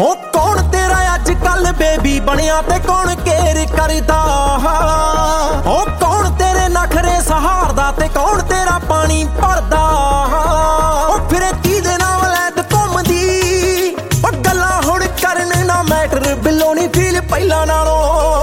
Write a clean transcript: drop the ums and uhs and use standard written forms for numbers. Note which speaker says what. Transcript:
Speaker 1: ਉਹ ਕੌਣ ਤੇਰਾ ਅੱਜ ਕੱਲ ਬੇਬੀ ਬਣਿਆ ਤੇ ਕੌਣ ਕੇਅਰ ਕਰਦਾ।